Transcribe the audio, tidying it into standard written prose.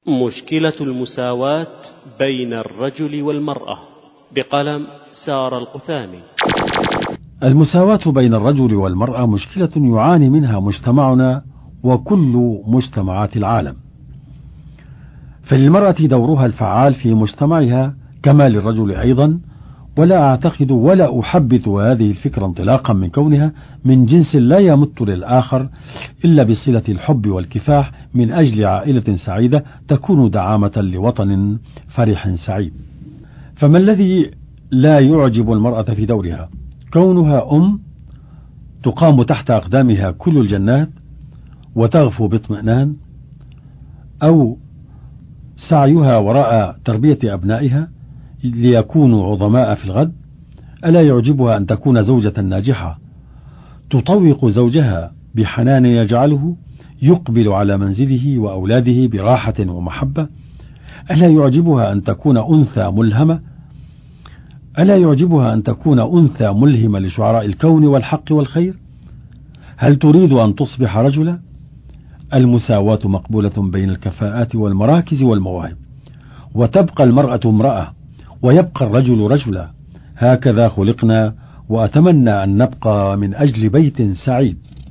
مشكلة المساواة بين الرجل والمرأة بقلم سار القثامي. المساواة بين الرجل والمرأة مشكلة يعاني منها مجتمعنا وكل مجتمعات العالم، فللمرأة دورها الفعال في مجتمعها كما للرجل أيضا، ولا أعتقد ولا أحبذ هذه الفكرة انطلاقا من كونها من جنس لا يمت للآخر إلا بصلة الحب والكفاح من أجل عائلة سعيدة تكون دعامة لوطن فرح سعيد. فما الذي لا يعجب المرأة في دورها؟ كونها تقام تحت أقدامها كل الجنات وتغفو باطمئنان، أو سعيها وراء تربية أبنائها ليكونوا عظماء في الغد؟ ألا يعجبها أن تكون زوجة ناجحة تطوق زوجها بحنان يجعله يقبل على منزله وأولاده براحة ومحبة؟ ألا يعجبها أن تكون أنثى ملهمة؟ ألا يعجبها أن تكون أنثى ملهمة لشعراء الكون والحق والخير؟ هل تريد أن تصبح رجلا؟ المساواة مقبولة بين الكفاءات والمراكز والمواهب، وتبقى المرأة امرأة ويبقى الرجل رجلا. هكذا خلقنا، وأتمنى أن نبقى من أجل بيت سعيد.